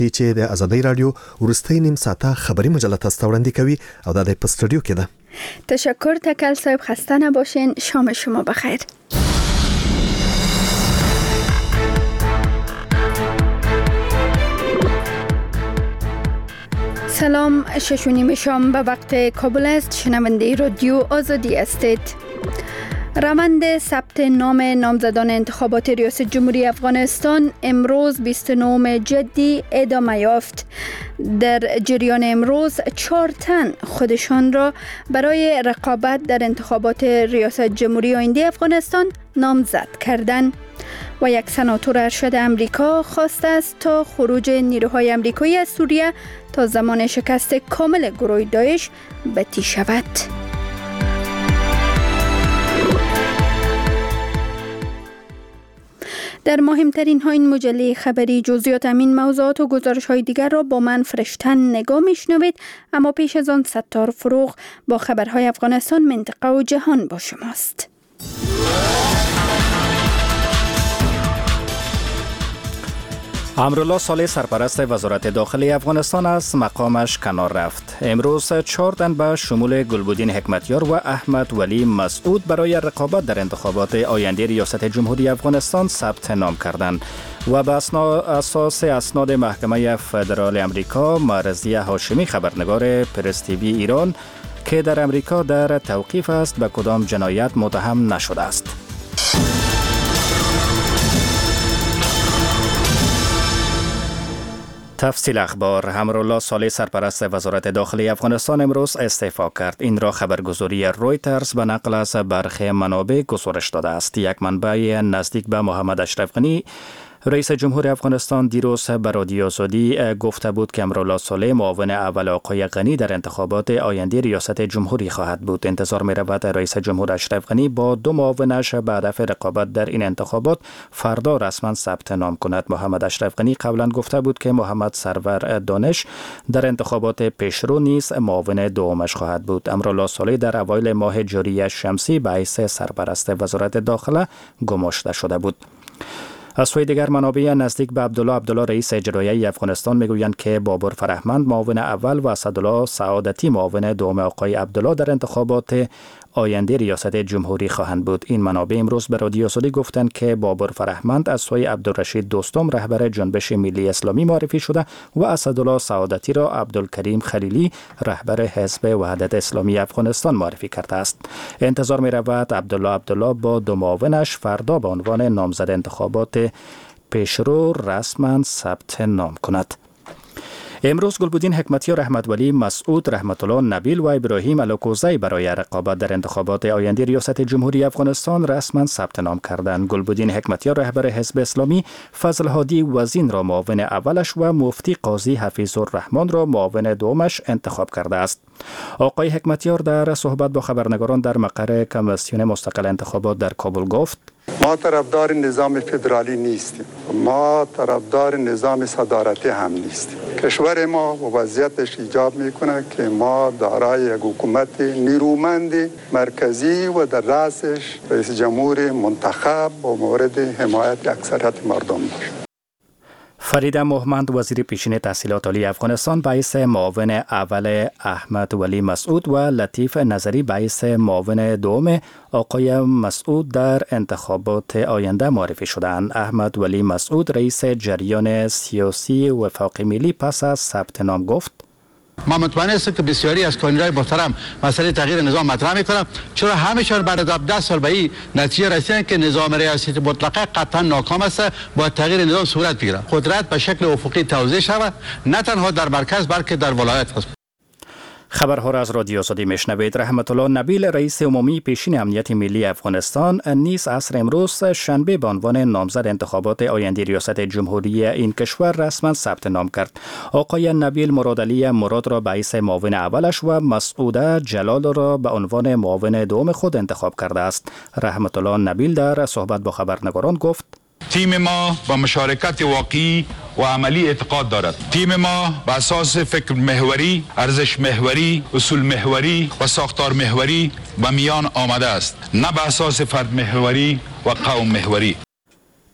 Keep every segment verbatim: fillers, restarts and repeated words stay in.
چې د ازادۍ رادیو ورستۍ نیم ساعته خبری مجله تاسو ته وړاندې کوي او دا د پستډیو کې ده. تشکر تکل صاحب، خسته نباشین. شام شما بخیر. سلام، شش و نیم شام به وقت کابل است. شنونده رادیو آزادی هستید. روند ثبت نام نامزدان انتخابات ریاست جمهوری افغانستان امروز بیست و نهم جدی ادامه یافت. در جریان امروز چهار تن خودشان را برای رقابت در انتخابات ریاست جمهوری آینده افغانستان نامزد کردند و یک سناتور ارشد امریکا خواسته است تا خروج نیروهای امریکایی از سوریه تا زمان شکست کامل گروه داعش بتی شود. در مهمترین ها این مجله خبری جزئیات همین موضوعات و گزارش های دیگر را با من فرشتن نگاه میشنوید، اما پیش از آن ستار فروغ با خبرهای افغانستان، منطقه و جهان با شماست. امرالله صالح سرپرست وزارت داخلی افغانستان از مقامش کنار رفت. امروز چهار تن به شمول گلبدین حکمتیار و احمد ولی مسعود برای رقابت در انتخابات آینده ریاست جمهوری افغانستان ثبت نام کردند و به اساس اسناد محکمه فدرال امریکا، مرضیه هاشمی خبرنگار پرس تیوی ایران که در امریکا در توقیف است به کدام جنایت متهم نشده است. تفصیل اخبار. امرالله صالح سرپرست وزارت داخلی افغانستان امروز استعفا کرد. این را خبرگزاری رویترز به نقل از برخی منابع گزارش داده است. یک منبع نزدیک به محمد اشرف غنی رئیس جمهور افغانستان دیروز به رادیو آزادی گفته بود که امرالله صالح معاون اول آقای غنی در انتخابات آینده ریاست جمهوری خواهد بود. انتظار می رود رئیس جمهور اشرف غنی با دو معاونش به هدف رقابت در این انتخابات فردا رسما ثبت نام کند. محمد اشرف غنی قبلا گفته بود که محمد سرور دانش در انتخابات پیشرو نیز معاون دومش خواهد بود. امرالله صالح در اوایل ماه جاری شمسی به حیث سرپرست وزارت داخله گماشته شده بود. از سوی دیگر منابع نزدیک به عبدالله عبدالله رئیس اجرایی افغانستان میگویند که بابر فرهمند معاون اول و اسدالله سعادتی معاون دوم آقای عبدالله در انتخابات آینده ریاست جمهوری خواهند بود. این منابع امروز به رادیو آزادی گفتند که بابر فرهمند از سوی عبدالرشید دوستم رهبر جنبش ملی اسلامی معرفی شده و اسدالله سعادتی را عبدالکریم خلیلی رهبر حزب وحدت اسلامی افغانستان معرفی کرده است. انتظار می رود عبدالله عبدالله با دو معاونش فردا به عنوان نامزد انتخابات پیشرو رسما ثبت نام کند. امروز گلبدین حکمتیار، احمد ولی مسعود، رحمت الله نبیل و ابراهیم الکوزی برای رقابت در انتخابات آینده ریاست جمهوری افغانستان رسما ثبت نام کردند. گلبدین حکمتیار رهبر حزب اسلامی، فضل هادی وزین را معاون اولش و مفتی قاضی حفیظ الرحمن را معاون دومش انتخاب کرده است. آقای حکمتیار در صحبت با خبرنگاران در مقر کمیسیون مستقل انتخابات در کابل گفت: ما طرفدار نظام فدرالی نیستیم، ما طرفدار نظام صدارتی هم نیستیم. کشور ما و وضعیتش ایجاب میکنه که ما دارای یک حکومت نیرومند مرکزی و در رأسش رئیس جمهور منتخب با مورد حمایت اکثریت مردم باشیم. فریده مهمند وزیر پیشین تحصیلات عالی افغانستان به حیث معاون اول احمد ولی مسعود و لطیف نظری به حیث معاون دوم آقای مسعود در انتخابات آینده معرفی شدند. احمد ولی مسعود رئیس جریان سیاسی وفاق ملی پس از ثبت نام گفت: ما مطمئن هستم که بسیاری از کاندیدای محترم مسئله تغییر نظام مطرح میکنم، چرا همیشان بعد از ده سال به این نتیجه رسیدن که نظام ریاست مطلقه قطعا ناکام است، باید تغییر نظام صورت بگیرد، قدرت به شکل افقی توزیع شود، نه تنها در مرکز بلکه در ولایت است. خبرها را از رادیو آزادی میشنوید. رحمت الله نبیل رئیس عمومی پیشین امنیت ملی افغانستان نیز عصر امروز شنبه به عنوان نامزد انتخابات آینده ریاست جمهوری این کشور رسما ثبت نام کرد. آقای نبیل مرادعلی مراد را به حیث معاون اولش و مسعوده جلال را به عنوان معاون دوم خود انتخاب کرده است. رحمت الله نبیل در صحبت با خبرنگاران گفت: تیم ما با مشارکت واقعی و عملی اعتقاد دارد. تیم ما به اساس فکر محوری، ارزش محوری، اصول محوری و ساختار محوری به میان آمده است، نه به اساس فرد محوری و قوم محوری.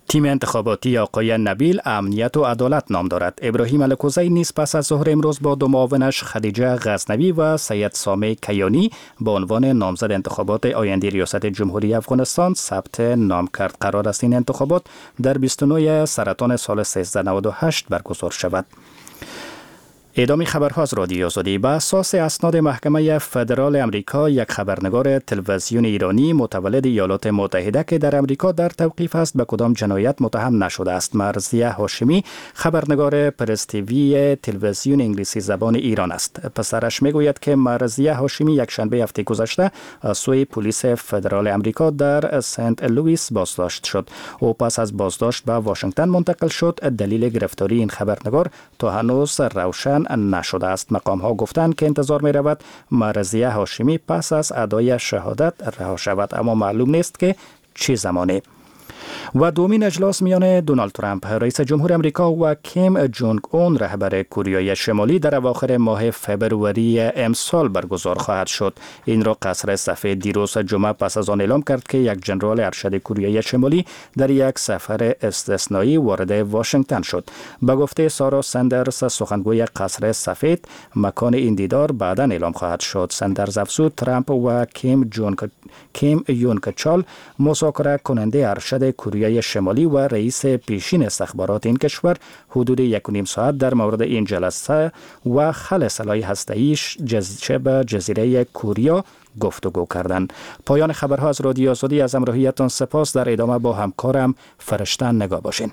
تیم انتخاباتی آقای نبیل امنیت و عدالت نام دارد. ابراهیم الکوزی نیز پس از ظهر امروز با دو معاونش خدیجه غزنوی و سید سامع کیانی با عنوان نامزد انتخابات آینده ریاست جمهوری افغانستان ثبت نام کرد. قرار است این انتخابات در بیست و نه سرطان سال سیزده نود و هشت برگزار شود. ادامه خبرها از رادیو آزادی. به اساس اسناد محکمه فدرال امریکا، یک خبرنگار تلویزیون ایرانی متولد ایالات متحده که در امریکا در توقیف است به کدام جنایت متهم نشده است. مرضیه هاشمی خبرنگار پرس تیوی تلویزیون انگلیسی زبان ایران است. پسرش میگوید که مرضیه هاشمی یک شنبه هفته گذشته از سوی پلیس فدرال امریکا در سنت لوئیس بازداشت شد. او پس از بازداشت به واشنگتن منتقل شد. دلیل گرفتاری این خبرنگار تا هنوز روشن نشده است. مقام ها گفتند که انتظار می رود مرضیه هاشمی پس از ادای شهادت رها شود، اما معلوم نیست که چه زمانی. و دومین اجلاس میان دونالد ترامپ رئیس جمهور امریکا و کیم جونگ اون رهبر کره شمالی در اواخر ماه فبروری امسال برگزار خواهد شد. این را قصر سفید دیروز جمعه پس از آن اعلام کرد که یک ژنرال ارشد کره شمالی در یک سفر استثنایی وارد واشنگتن شد. به گفته سارا سندرز سخنگوی قصر سفید، مکان این دیدار بعداً اعلام خواهد شد. سندرز افزود ترامپ و کیم جونگ کیم یونگ چال مذاکره کننده ارشد کره شمالی و رئیس پیشین استخبارات این کشور حدود یک و نیم ساعت در مورد این جلسه و خلع سلاح هسته‌ای به جزیره کوریا گفتگو کردند. پایان خبرها از رادیو آزادی. از همراهیتان سپاس. در ادامه با همکارم فرشته نگاه باشین.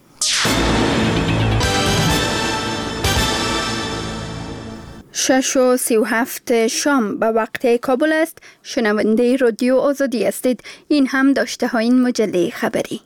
شش و سی و هفت شام به وقت کابل است. شنونده رادیو آزادی هستید. این هم داشته های این مجله خبری.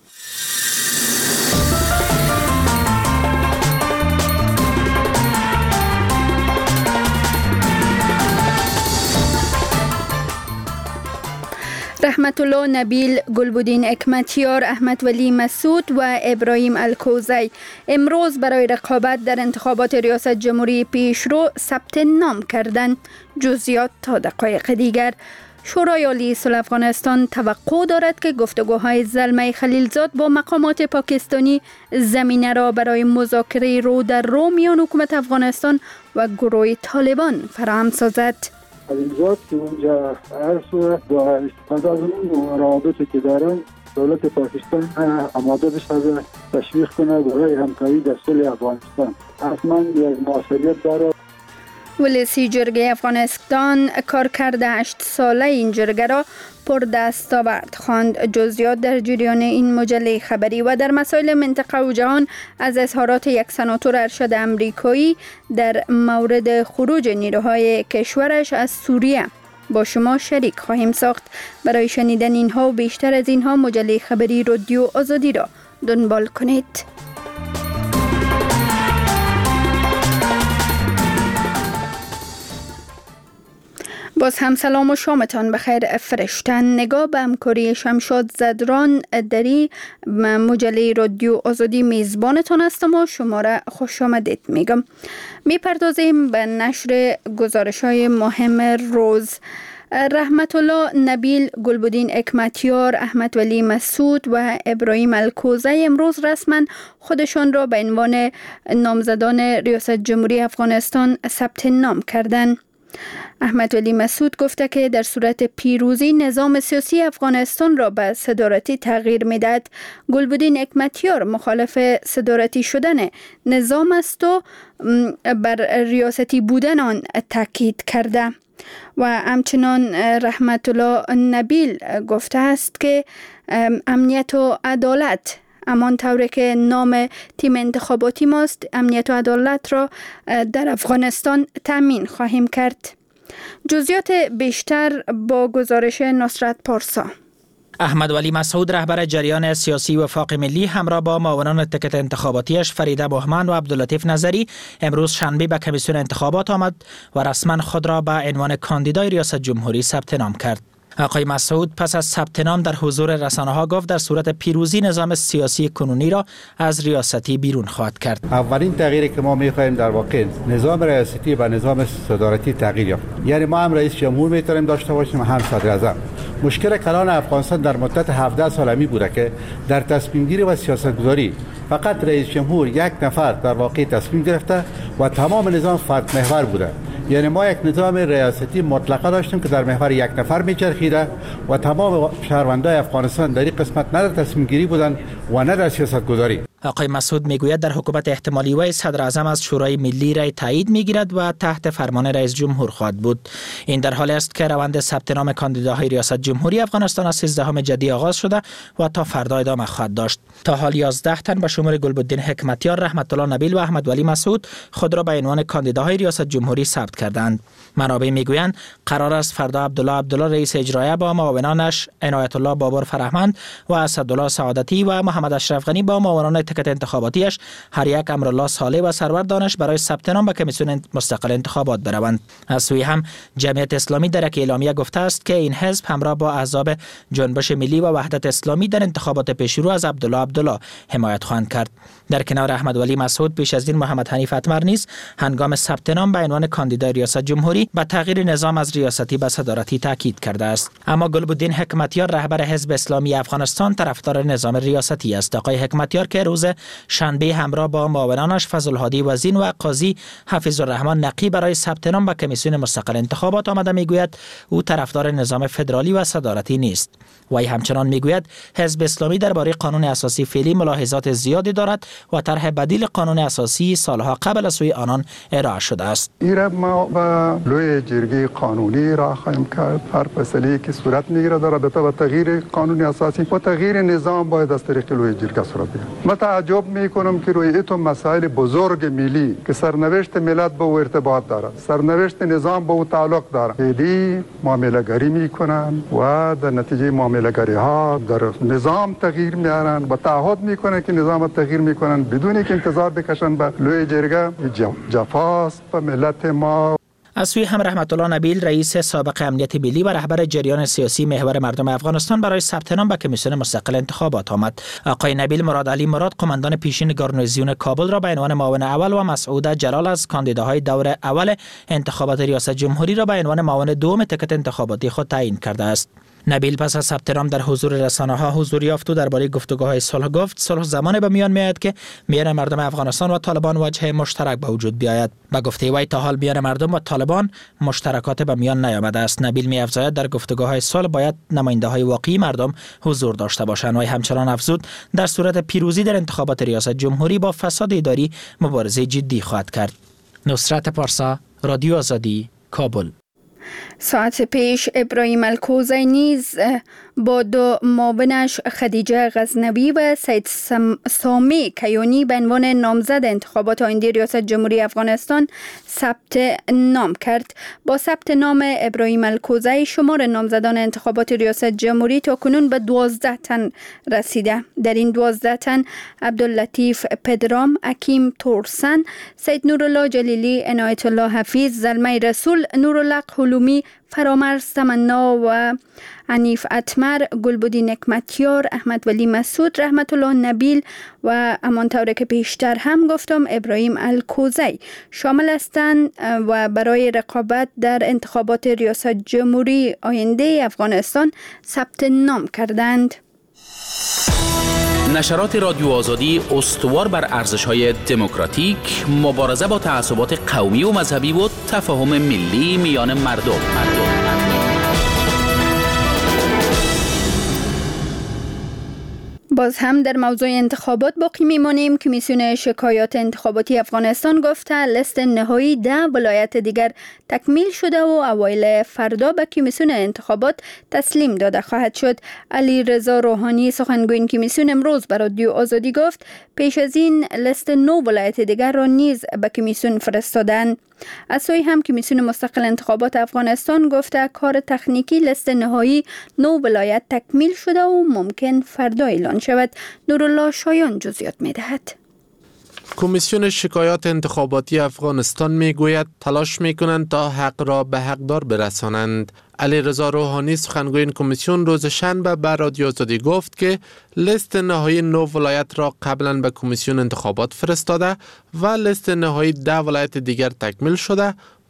رحمت الله نبیل، گلبدین حکمتیار، احمد ولی مسعود و ابراهیم الکوزی امروز برای رقابت در انتخابات ریاست جمهوری پیشرو ثبت نام کردند. جزئیات تا دقایق دیگر. شورای عالی صلح افغانستان توقع دارد که گفتگوهای زلمه خلیلزاد با مقامات پاکستانی زمینه را برای مذاکره رو در رو میان حکومت افغانستان و گروه طالبان فراهم سازد. خلیلزاد که اونجا عرض با استفاده از اون روابطی که دارن دولت پاکستان آماده بشه تشویق کنه برای همکاری در صلح افغانستان. حتما یک موثریت داره. ولسی جرگه افغانستان کارکرد هشت ساله این جرگه را پر دستاورد خواند. جزئیات در جریان این مجله خبری. و در مسائل منطقه و جهان از اظهارات یک سناتور ارشد امریکایی در مورد خروج نیروهای کشورش از سوریه با شما شریک خواهیم ساخت. برای شنیدن اینها و بیشتر از اینها مجله خبری رادیو آزادی را دنبال کنید. باز هم سلام و شامتان بخیر. فرشتن نگاه به همکاری شمشاد زدران دری مجله رادیو آزادی میزبانتان هستم و شما را خوش آمدید میگم. میپردازیم به نشر گزارش های مهم روز. رحمت الله نبیل، گلبدین حکمتیار، احمد ولی مسعود و ابراهیم الکوزی امروز رسما خودشان را به عنوان نامزدان ریاست جمهوری افغانستان ثبت نام کردند. احمد ولی مسعود گفته که در صورت پیروزی نظام سیاسی افغانستان را به صدارتی تغییر میدهد. گلبدین حکمتیار مخالف صدارتی شدن نظام است و بر ریاستی بودن آن تاکید کرده. و همچنان رحمت الله نبیل گفته است که امنیت و عدالت امان طوری که نام تیم انتخاباتی ماست، امنیت و عدالت را در افغانستان تامین خواهیم کرد. جزئیات بیشتر با گزارش نصرت پارسا. احمد ولی مسعود رهبر جریان سیاسی وفاق ملی همراه با معاونان تکت انتخاباتیش فریده بهمن و عبداللطیف نظری امروز شنبه به کمیسیون انتخابات آمد و رسما خود را به عنوان کاندیدای ریاست جمهوری ثبت نام کرد. آقای مسعود پس از ثبت نام در حضور رسانه‌ها گفت در صورت پیروزی نظام سیاسی کنونی را از ریاستی بیرون خواهد کرد. اولین تغییری که ما می‌خواهیم در واقع نظام ریاستی و نظام صدارتی تغییر یافت. یعنی ما هم رئیس جمهور می‌تونیم داشته باشیم هم صدر اعظم. مشکل کلان افغانستان در مدت هفده سال می بوده که در تصمیم گیری و سیاست گذاری فقط رئیس جمهور یک نفر در واقع تصمیم گرفته و تمام نظام فرد محور بوده. یعنی ما یک نظام ریاستی مطلقه داشتیم که در محور یک نفر میچرخیده و تمام شهروندان افغانستان در این قسمت نه در تصمیم گیری بودند و نه در سیاست گذاری. آقای مسعود میگوید در حکومت احتمالی وی صدر اعظم از شورای ملی رای تایید میگیرد و تحت فرمان رئیس جمهور خواهد بود. این در حالی است که روند ثبت نام کاندیداهای ریاست جمهوری افغانستان از سیزدهم جدی آغاز شده و تا فردا ادامه خواهد داشت. تا حال یازده تن به شمول گلبدین حکمتیار، رحمت الله نبیل و احمد ولی مسعود خود را به عنوان کاندیداهای ریاست جمهوری ثبت کردند. منابع میگویند قرار است فردا عبدالله عبدالله رئیس اجرایی با معاونانش عنایت الله بابر فرهمند و اسدالله سعادتی و محمد اشرف غنی با معاونان تکت انتخاباتیش هر یک امرالله صالح و سرور دانش برای ثبت نام به کمیسیون مستقل انتخابات بروند. از سوی هم جمعیت اسلامی در یک اعلامیه گفته است که این حزب همراه با احزاب جنبش ملی و وحدت اسلامی در انتخابات پیشرو از عبدالله عبدالله حمایت خواهند کرد. در کنار احمد ولی مسعود پیش از این محمد حنیف اتمر نیز هنگام ثبت نام به عنوان کاندیدای ریاست جمهوری به تغییر نظام از ریاستی به صدارتی تاکید کرده است. اما گلبدین حکمتیار رهبر حزب اسلامی افغانستان طرفدار نظام ریاستی است. آقای حکمتیار که روز شنبه همراه با معاونانش فضل الهادی وزین و قاضی حفیظ الرحمن نقی برای ثبت نام به کمیسیون مستقل انتخابات آمده، میگوید او طرفدار نظام فدرالی و صدارتی نیست. وی همچنان میگوید حزب اسلامی درباره قانون اساسی فعلی ملاحظات زیادی دارد و طرح بدیل قانون اساسی سالها قبل از سوی آنان ارائه شده است. ایره ما با لوی جرگه قانونی را خواهیم کرد. هر فصلی که صورت میگیره در رابطه با تغییر قانون اساسی و تغییر نظام باید از طریق لوی جرگه صورت بگیرد. من تعجب میکنم که روی ایتون مسائل بزرگ ملی که سرنوشت ملت با او ارتباط دارد، سرنوشت نظام با او تعلق دارد، خیلی معامله گری میکنن و در نتیجه معامله گری ها در نظام تغییر میارن و تعهد میکنن که نظام تغییر میکنن بدون اینکه انتظار بکشن به لوی جرگه. جفاست به ملت ما. از سوی هم رحمت الله نبیل رئیس سابق امنیت ملی و رهبر جریان سیاسی محور مردم افغانستان برای ثبت نام به کمیسیون مستقل انتخابات آمد. آقای نبیل مراد علی مراد قماندان پیشین گارنیزیون کابل را به عنوان معاون اول و مسعود جلال از کاندیداهای دور اول انتخابات ریاست جمهوری را به عنوان معاون دوم تکت انتخاباتی خود تعیین کرده است. نبیل پس از ثبت نام در حضور رسانه‌ها حضور یافت و درباره گفتگوهای صلح گفت صلح زمانی به میان میآید که میان مردم افغانستان و طالبان وجه مشترک به وجود بیاید. با گفته وی تا حال میان مردم و طالبان مشترکات به میان نیامده است. نبیل می‌افزاید در گفتگوهای صلح باید نماینده‌های واقعی مردم حضور داشته باشند. وی همچنان افزود در صورت پیروزی در انتخابات ریاست جمهوری با فساد اداری مبارزه جدی خواهد کرد. نصرت پارسا، رادیو آزادی، کابل. ساعت پیش ابراهیم الکوزی نیز با دو معاونش خدیجه غزنوی و سید سامی کیانی به عنوان نامزد انتخابات آینده ریاست جمهوری افغانستان ثبت نام کرد. با ثبت نام ابراهیم الکوزی شمار نامزدان انتخابات ریاست جمهوری تا کنون به دوازده تن رسیده. در این دوازده تن عبداللطیف پدرام، حکیم تورسن، سید نورالله جلیلی، عنایت الله حفیظ، زلمه رسول، نورالله حلومی، فرامرز تمنا و حنیف اتمر، گلبدین حکمتیار، احمد ولی مسعود، رحمت الله نبیل و همانطور که پیشتر هم گفتم ابراهیم الکوزی شامل هستند و برای رقابت در انتخابات ریاست جمهوری آینده افغانستان ثبت نام کردند. نشرات رادیو آزادی استوار بر ارزش‌های دموکراتیک، مبارزه با تعصبات قومی و مذهبی و تفاهم ملی میان مردم. مردم. باز هم در موضوع انتخابات باقی میمانیم. کمیسیون شکایات انتخاباتی افغانستان گفته لیست نهایی ده ولایت دیگر تکمیل شده و اوایل فردا به کمیسیون انتخابات تسلیم داده خواهد شد. علی رضا روحانی سخنگوی کمیسیون امروز به رادیو آزادی گفت پیش از این لیست نو ولایت دیگر را نیز به کمیسیون فرستادند. از سوی هم کمیسیون مستقل انتخابات افغانستان گفته کار تکنیکی لیست نهایی نو ولایت تکمیل شده و ممکن فردا اعلان شود. نورالله شایان جزئیات می‌دهد. کمیسیون شکایات انتخاباتی افغانستان میگوید تلاش میکنند تا حق را به حقدار برسانند. علی رضا روحانی سخنگوی این کمیسیون روز شنبه به رادیو آزادی گفت که لیست نهایی نو ولایت را قبلا به کمیسیون انتخابات فرستاده و لیست نهایی ده ولایت دیگر تکمیل شده.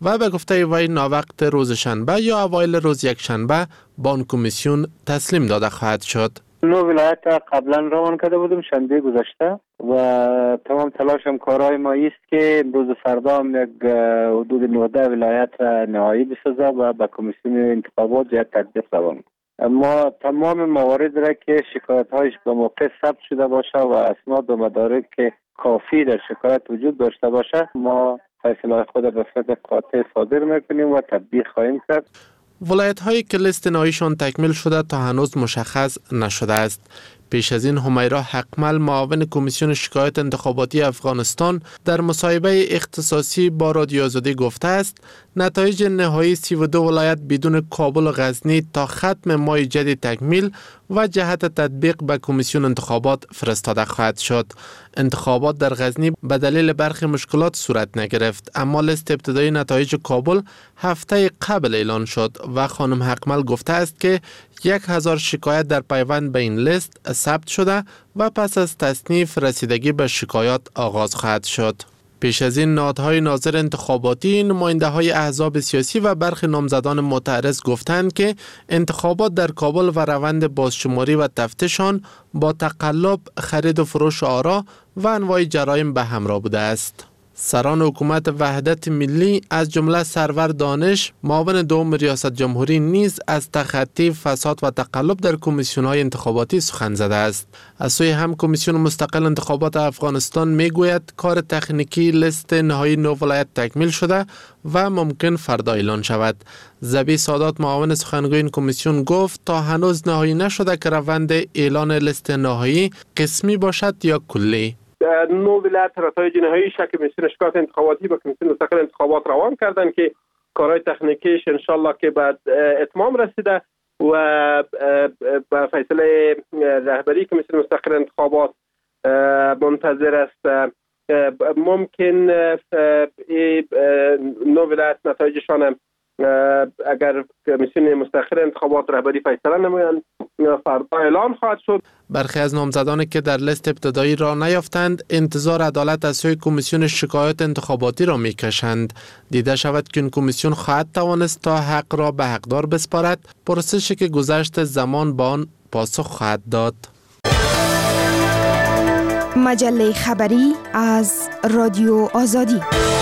و به گفته وی ناوقت روز شنبه یا اوایل روز یک شنبه با آن کمیسیون تسلیم داده خواهد شد. نو ولایت قبلا روان کرده بودم شنبه گذشته و تمام تلاشم کارهای ما است که امروز فردا هم یک حدود نوده ولایت نهایی بسازه و به کمیسیون انتخابات یک تطبیق روان. ما تمام موارد را که شکایت هایش به موقع ثبت شده باشه و اسناد و مدارک که کافی در شکایت وجود داشته باشه ما فیصله خود به صورت قاطع صادر میکنیم و تطبیق خواهیم کرد. ولایت هایی که لیست نهاییشان تکمیل شده تا هنوز مشخص نشده است. پیش از این همیرا حقمل معاون کمیسیون شکایت انتخاباتی افغانستان در مصاحبه اختصاصی با رادیو آزادی گفته است نتایج نهایی سی و دو ولایت بدون کابل و غزنی تا ختم ماه جدید تکمیل و جهت تطبیق به کمیسیون انتخابات فرستاده خواهد شد. انتخابات در غزنی به دلیل برخی مشکلات صورت نگرفت، اما لیست ابتدایی نتایج کابل هفته قبل اعلان شد و خانم حقمل گفته است که یک هزار شکایت در پیوند به این لیست ثبت شده و پس از تصنیف رسیدگی به شکایات آغاز خواهد شد. پیش از این نهادهای ناظر انتخاباتی، نماینده‌های احزاب سیاسی و برخی نامزدان معترض گفتند که انتخابات در کابل و روند بازشماری و تفتیشان با تقلب، خرید و فروش آرا و انواع جرایم به همراه بوده است. سران حکومت وحدت ملی از جمله سرور دانش معاون دوم ریاست جمهوری نیز از تخطی، فساد و تقلب در کمیسیون‌های انتخاباتی سخن زده است. از سوی هم کمیسیون مستقل انتخابات افغانستان میگوید کار تکنیکی لیست نهایی نو ولایت تکمیل شده و ممکن فردا اعلان شود. زبی سادات معاون سخنگوی این کمیسیون گفت تا هنوز نهایی نشده که روند اعلان لیست نهایی قسمی باشد یا کلی. نو ولایت نتایج نهایی شکل کمیسیون شکایت انتخاباتی با کمیسیون مستقل انتخابات روان کردن که کارهای تکنیکیش انشالله که بعد اتمام رسیده و با فیصله رهبری کمیسیون مستقل انتخابات منتظر است. ممکن نو ولایت نتایجشان اگر کمیسیون مستقل انتخابات رهبری فیصله نمایند فردا اعلان خواهد شد. برخی از نامزدانی که در لیست ابتدایی را نیافتند انتظار عدالت از سوی کمیسیون شکایت انتخاباتی را میکشند. دیده شود که این کمیسیون خواهد توانست تا حق را به حقدار بسپارد، پرسشی که گذشت زمان با آن پاسخ خواهد داد. مجله خبری از رادیو آزادی.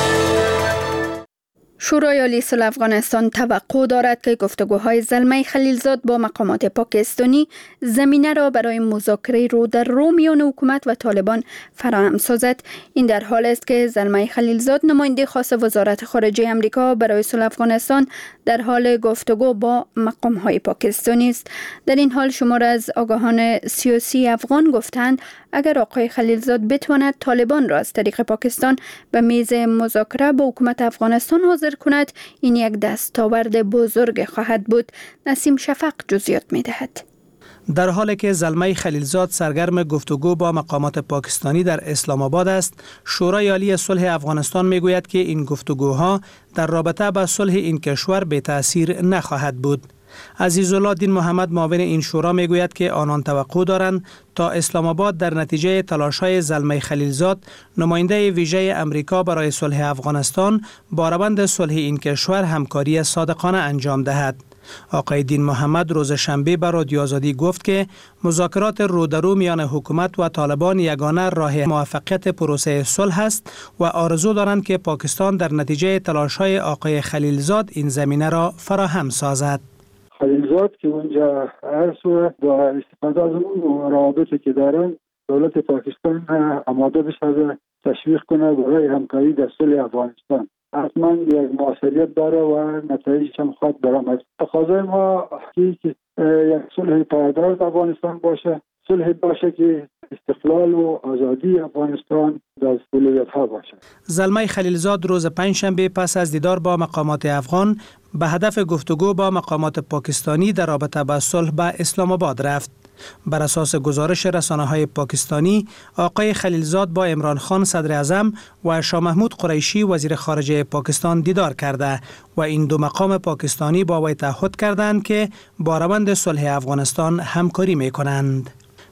شورای عالی صلح افغانستان توقع دارد که گفتگوهای زلمه خلیلزاد با مقامات پاکستانی زمینه را برای مذاکره رو در رو میان حکومت و طالبان فراهم سازد. این در حال است که زلمه خلیلزاد نماینده خاص وزارت خارجه آمریکا برای صلح افغانستان در حال گفتگو با مقامهای پاکستانی است. در این حال شمار از آگاهان سیاسی افغان گفتند اگر آقای خلیلزاد بتواند طالبان را از طریق پاکستان به میز مذاکره با حکومت افغانستان حاضر کند، این یک دستاورد بزرگ خواهد بود. نسیم شفق جزئیات می‌دهد. در حالی که زلمه خلیلزاد سرگرم گفتگو با مقامات پاکستانی در اسلام آباد است، شورای عالی صلح افغانستان میگوید که این گفتگوها در رابطه با صلح این کشور به تأثیر نخواهد بود. عزیزالله دین محمد معاون این شورا میگوید که آنان توقع دارند تا اسلام آباد در نتیجه تلاش‌های زلمه خلیلزاد نماینده ویژه امریکا برای صلح افغانستان با روند صلح این کشور همکاری صادقانه انجام دهد. آقای دین محمد روز شنبه به رادیو آزادی گفت که مذاکرات رودرو میان حکومت و طالبان یگانه راه موفقیت پروسه صلح است و آرزو دارند که پاکستان در نتیجه تلاش‌های آقای خلیلزاد این زمینه را فراهم سازد. خلیلزاد که اونجا هست و با استفاده از اون روابطی که دارن دولت پاکستان آماده بشه تشویق کنه برای همکاری در صلح افغانستان. حتما یک موثریت داره و نتایجش هم خواهد برآمد. تقاضای ما که یک صلح پایدار در افغانستان باشه، صلح باشه که استقلال و آزادی افغانستان در اولویت‌ها باشه. زلمه خلیلزاد روز پنجشنبه پس از دیدار با مقامات افغان به هدف گفتگو با مقامات پاکستانی در رابطه با صلح به اسلام آباد رفت. بر اساس گزارش رسانه‌های پاکستانی، آقای خلیلزاد با عمران خان صدر اعظم و شاه محمود قریشی وزیر خارجه پاکستان دیدار کرده و این دو مقام پاکستانی با وی تعهد کردند که با روند صلح افغانستان همکاری می‌کنند.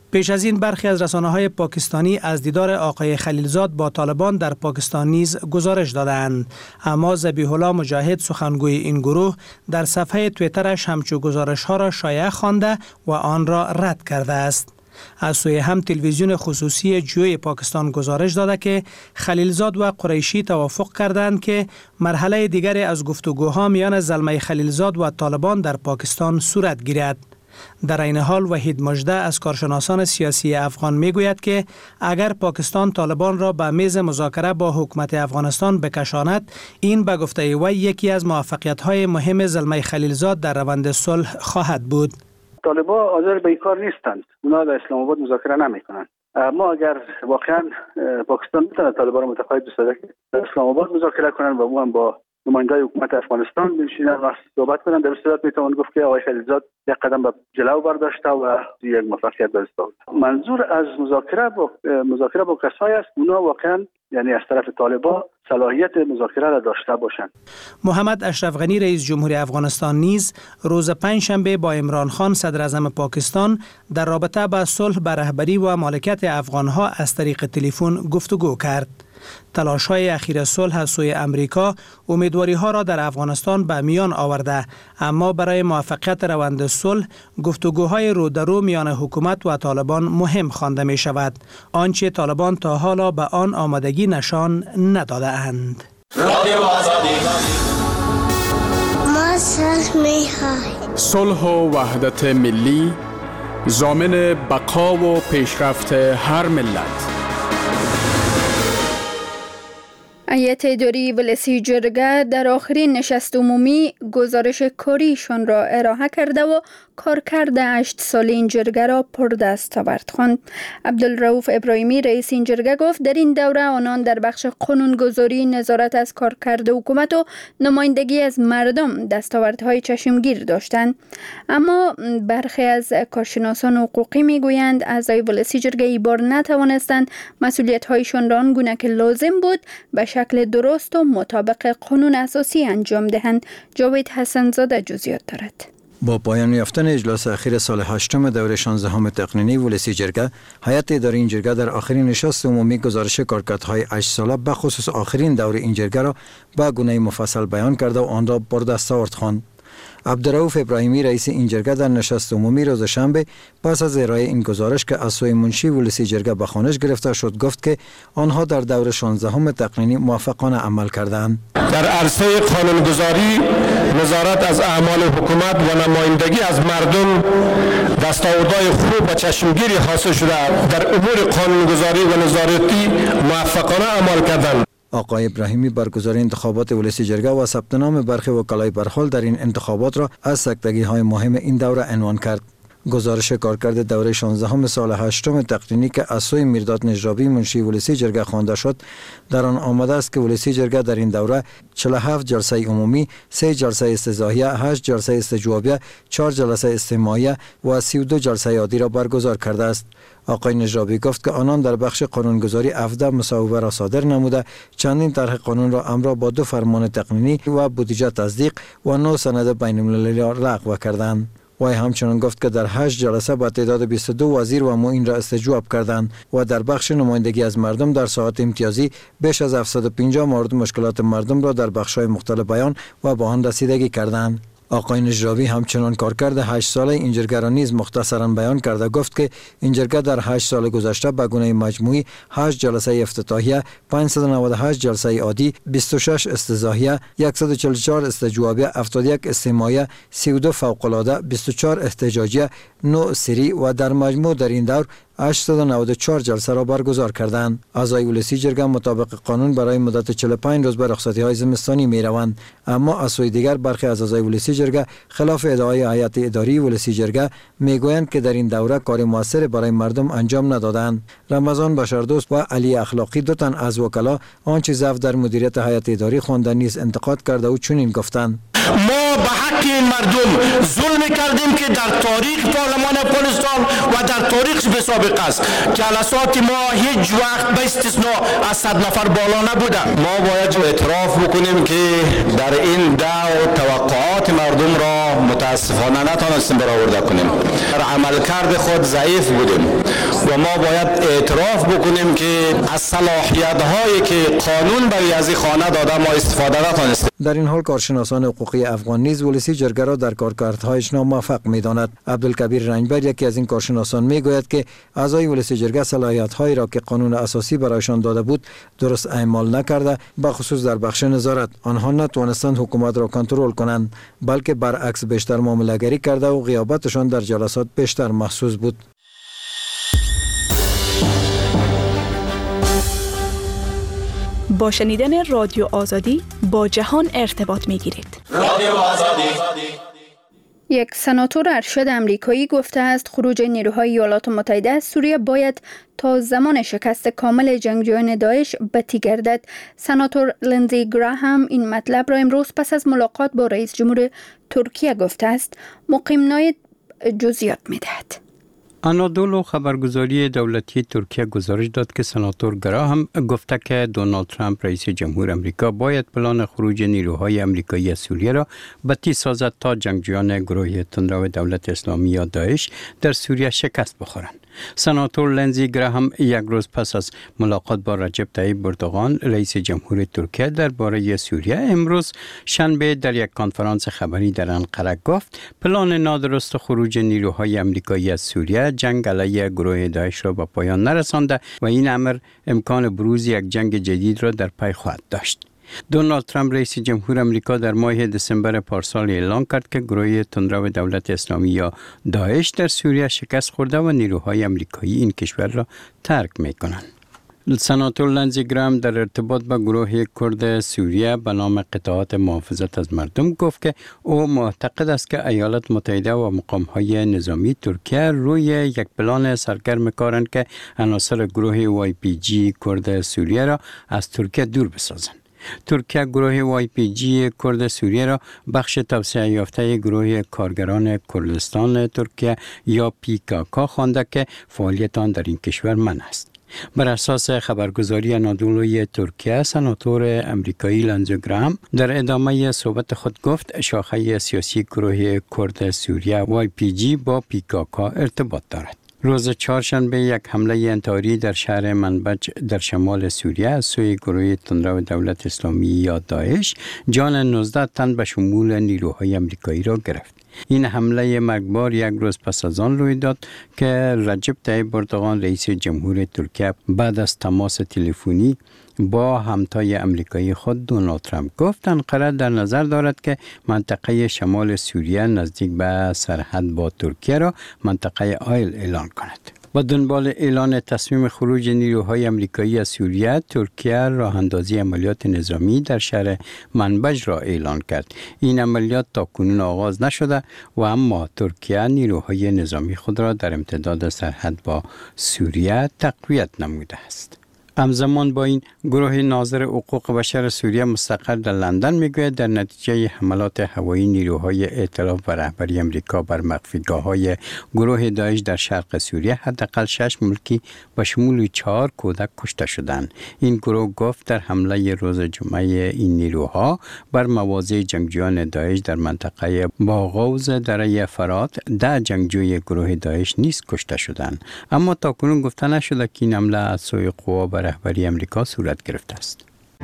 پیش از این برخی از رسانه‌های پاکستانی از دیدار آقای خلیلزاد با طالبان در پاکستان نیز گزارش دادند، اما ذبیح الله مجاهد سخنگوی این گروه در صفحه توییترش همچو گزارش‌ها را شایع خوانده و آن را رد کرده است. از سوی هم تلویزیون خصوصی جوی پاکستان گزارش داده که خلیلزاد و قریشی توافق کردند که مرحله دیگری از گفتگوها میان زلمه خلیلزاد و طالبان در پاکستان صورت گیرد. در این حال وحید مژده از کارشناسان سیاسی افغان میگوید که اگر پاکستان طالبان را به میز مذاکره با حکومت افغانستان بکشاند، این به گفته وی یکی از موفقیت‌های مهم زلمه خلیلزاد در روند صلح خواهد بود. طالبان حاضر به این کار نیستند. اونا در اسلام آباد مذاکره نمیکنند. ما اگر واقعا پاکستان بتونه طالبان را متقاعد بسازه که در اسلام آباد مذاکره کنند و او هم با نمایندگان حکومت افغانستان بنشینن و صحبت کنند، در صورت میتوان گفت که آقای خلیلزاد یک قدم به جلو برداشته و یک موفقیت به دست آورد. منظور از مذاکره با مذاکره با کسایی است اونا واقعا یعنی از طرف طالبان صلاحیت مذاکره را داشته باشند. محمد اشرف غنی رئیس جمهوری افغانستان نیز روز پنجشنبه با عمران خان صدر اعظم پاکستان در رابطه با صلح به رهبری و مالکیت افغانها از طریق تلفن گفتگو کرد. تلاش‌های اخیر صلح از سوی امریکا امیدواری‌ها را در افغانستان به میان آورده، اما برای موفقیت روند صلح گفتگوهای رو در رو میان حکومت و طالبان مهم خوانده می شود، آنچه طالبان تا حالا به آن آمادگی نشان نداده اند. صلح و وحدت ملی ضامن بقا و پیشرفت هر ملت. هیئت اداری ولسی جرگه در آخرین نشست عمومی گزارش کاریشان را ارائه کرده و کارکرد هشت ساله این جرگه را پردست آورد خواند. عبدالرؤوف ابراهیمی رئیس این جرگه گفت در این دوره آنان در بخش قانونگذاری، نظارت از کارکرد حکومت و نمایندگی از مردم دستاوردهای چشمگیر داشتند، اما برخی از کارشناسان حقوقی میگویند اعضای ولسی جرگه ای بار نتوانستند مسئولیت‌هایشان را آنگونه که لازم بود به شکل درست و مطابق قانون اساسی انجام دهند. جاوید حسن‌زاده جزئیات دارد. با پایان یافتن اجلاس اخیر سال هشتم دوره شانزدهم تقنینی ولسی جرگه، هیئت اداری این جرگه در آخرین نشست عمومی گزارش کارکردهای هشت ساله به خصوص آخرین دوره این جرگه را به گونه مفصل بیان کرده و آن را بردست آورد خواند. عبدالرؤوف ابراهیمی رئیس این جرگه در نشست عمومی روز شنبه پس از ارائه این گزارش که از سوی منشی ولسی جرگه به خوانش گرفته شد گفت که آنها در دور شانزدهم تقنینی موفقانه عمل کردند. در عرصه قانونگذاری، نظارت از اعمال حکومت و نمایندگی از مردم دستاوردهای خوب و چشمگیری حاصل شده در امور قانونگذاری و نظارتی موفقانه عمل کردند. آقای ابراهیمی برگزاری انتخابات ولسی جرگه و ثبت نام برخی وکلای برخورد در این انتخابات را از سکتگی‌های مهم این دوره عنوان کرد. گزارش کارکرد دوره شانزدهم سال هشتم تقنینی که از سوی میرداد نجرابی منشی ولسی جرگه خوانده شد در آن آمده است که ولسی جرگه در این دوره چهل و هفت جلسه عمومی، سه جلسه استضاحیه، هشت جلسه استجوابیه، چهار جلسه استماعیه و سی و دو جلسه عادی را برگزار کرده است. آقای نجرابی گفت که آنان در بخش قانونگذاری هفده مصوبه را صادر نموده، چندین طرح قانون را همراه با دو فرمان تقنینی و بودجه تصدیق و نه سند بین المللی را لغو کردند. وی همچنان گفت که در هشت جلسه با تعداد بیست و دو وزیر و معین را استجواب کردند و در بخش نمایندگی از مردم در ساعات امتیازی بیش از هفتصد و پنجاه مورد مشکلات مردم را در بخش‌های مختلف بیان و به آن رسیدگی کردند. آقای نجرابی همچنان کارکرد هشت ساله این جرگه را نیز مختصرا بیان کرده گفت که این جرگه در هشت سال گذشته به گونه مجموعی هشت جلسه افتتاحیه، پانصد و نود و هشت جلسه عادی، بیست و شش استضاحیه، صد و چهل و چهار استجوابیه، هفتاد و یک استماعیه، سی و دو فوق‌العاده، بیست و چهار احتجاجیه، نه سری و در مجموع در این دور هشتصد و نود و چهار جلسه را برگزار کردند. اعضای ولسی جرگه مطابق قانون برای مدت چهل و پنج روز به رخصتی‌های زمستانی می‌روند، اما از سوی دیگر برخی از اعضای ولسی جرگه خلاف ادعای هیئت اداری ولسی جرگه میگویند که در این دوره کار موثر برای مردم انجام ندادند. رمضان بشردوست و علی اخلاقی دو تن از وکلا آنچه ضعف در مدیریت هیئت اداری خواندن نیز انتقاد کرده و چنین گفتند: ما به حق این مردم ظلم کردیم که در تاریخ پارلمان افغانستان و در تاریخ به سابق است. جلسات ما هیچ وقت به استثناء از صد نفر بالا نبوده. ما باید اعتراف بکنیم که در این دور توقعات مردم را متاسفانه نتونستیم برآورده کنیم. در عملکرد خود ضعیف بودیم و ما باید اعتراف بکنیم که از صلاحیت هایی که قانون برای از خانه داده ما استفاده نتونستیم. در این حال کارشناسان حقوقی افغان نیز ولسی جرگه را در کارکردهایش ناموفق می‌داند. عبدالکبیر رنجبر یکی از این کارشناسان میگوید که اعضای ولسی جرگه صلاحیت‌هایی را که قانون اساسی برایشان داده بود درست اعمال نکرده، به خصوص در بخش نظارت. آنها نتوانستند حکومت را کنترل کنند، بلکه برعکس بیشتر معامله‌گری کرده و غیابتشان در جلسات بیشتر محسوس بود. با شنیدن رادیو آزادی با جهان ارتباط می‌گیرید. رادیو آزادی. یک سناتور ارشد امریکایی گفته است خروج نیروهای ایالات متحده از سوریه باید تا زمان شکست کامل جنگجویان داعش بتی گردد. سناتور لندزی گراهام این مطلب را امروز پس از ملاقات با رئیس جمهور ترکیه گفته است. مقیم ناید جزئیات می‌دهد. آنادولو خبرگزاری دولتی ترکیه گزارش داد که سناتور گراهام گفته که دونالد ترامپ رئیس جمهور امریکا باید پلان خروج نیروهای امریکایی از سوریه را بتی سازد تا جنگجویان گروه تندرو دولت اسلامی یا داعش در سوریه شکست بخورند. سناتور لندزی گراهام یک روز پس از ملاقات با رجب طیب اردوغان رئیس جمهور ترکیه درباره سوریه امروز شنبه در یک کنفرانس خبری در انقره گفت پلان نادرست خروج نیروهای امریکایی از سوریه جنگ علیه گروه داعش را به پایان نرسانده و این امر امکان بروز یک جنگ جدید را در پی خواهد داشت. دونالد ترامپ رئیس جمهور امریکا در ماه دسامبر پارسال اعلام کرد که گروه تندرو دولت اسلامی یا داعش در سوریه شکست خورده و نیروهای امریکایی این کشور را ترک می‌کنند. سناتور لندزی گراهام در ارتباط با گروه کرد سوریه به نام قطاعات محافظت از مردم گفت که او معتقد است که ایالات متحده و مقام‌های نظامی ترکیه روی یک پلان سرگرم کارند که عناصر گروه وای پی جی کرد سوریه را از ترکیه دور بسازند. ترکیه گروه وای پی جی کرد سوریه را بخش توسعه یافته گروه کارگران کردستان ترکیه یا پی کی کی خوانده که فعالیت آن در این کشور منع است. بر اساس خبرگزاری آنادولوی ترکیه سناتور امریکایی لندزی گراهام در ادامه صحبت خود گفت شاخه سیاسی گروه کرد سوریه وای پی جی با پی کی کی ارتباط دارد. روز چهارشنبه یک حمله انتحاری در شهر منبج در شمال سوریه از سوی گروه تندرو دولت اسلامی یا داعش جان نوزده تن به شمول نیروهای امریکایی را گرفت. این حمله مرگبار یک روز پس از آن روی داد که رجب طیب اردوغان رئیس جمهور ترکیه بعد از تماس تلفنی با همتای امریکایی خود دونالد ترامپ گفت انقره در نظر دارد که منطقه شمال سوریه نزدیک به سرحد با ترکیه را منطقه آیل اعلان کند. با دنبال اعلان تصمیم خروج نیروهای امریکایی از سوریه، ترکیه راه اندازی عملیات نظامی در شهر منبج را اعلان کرد. این عملیات تاکنون آغاز نشده و اما ترکیه نیروهای نظامی خود را در امتداد سرحد با سوریه تقویت نموده است. همزمان با این گروه ناظر حقوق بشر سوریه مستقر در لندن میگوید در نتیجه حملات هوایی نیروهای ائتلاف و رهبری امریکا بر مخفیگاه‌های گروه داعش در شرق سوریه حداقل شش ملکی به شمول چهار کودک کشته شدند. این گروه گفت در حمله روز جمعه این نیروها بر مواضع جنگجویان داعش در منطقه باغوز دره فرات ده جنگجوی گروه داعش نیز کشته شدند. اما تاکنون گفته نشده که این حمله از سوی قوا بر رهبری امریکا صورت گرفته است.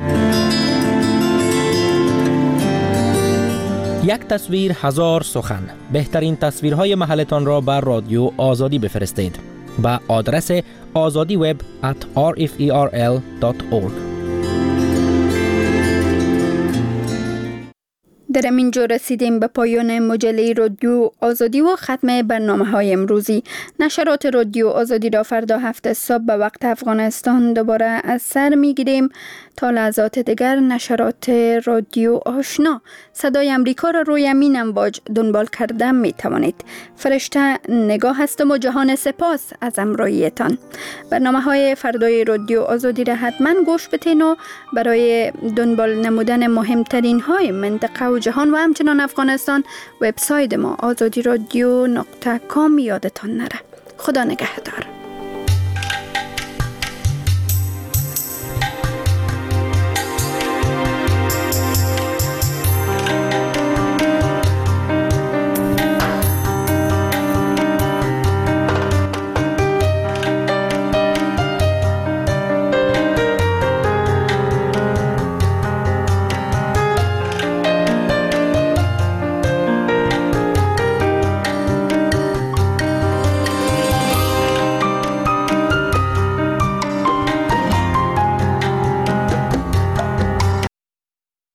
یک تصویر هزار سخن. بهترین تصویرهای محلتان را بر رادیو آزادی بفرستید با آدرس آزادی وب ات آر اف ای آر ال دات اورگ. در اینجا رسیدیم به پایان مجله رادیو آزادی و ختم برنامه های امروزی. نشرات رادیو آزادی را فردا هفت صبح به وقت افغانستان دوباره از سر می گیریم. تا لحظات دیگر نشرات رادیو آشنا صدای امریکا را روی امین امواج دنبال کرده می توانید. فرشته نگاه هستم و جهان سپاس از امرویتان. برنامه های فردای رادیو آزادی را حتما گوش بدین و برای دنبال نمودن مهمترین های منطقه و جهان و همچنان افغانستان وبسایت ما آزادی رادیو نقطه کام یادتان نره. خدا نگهدار.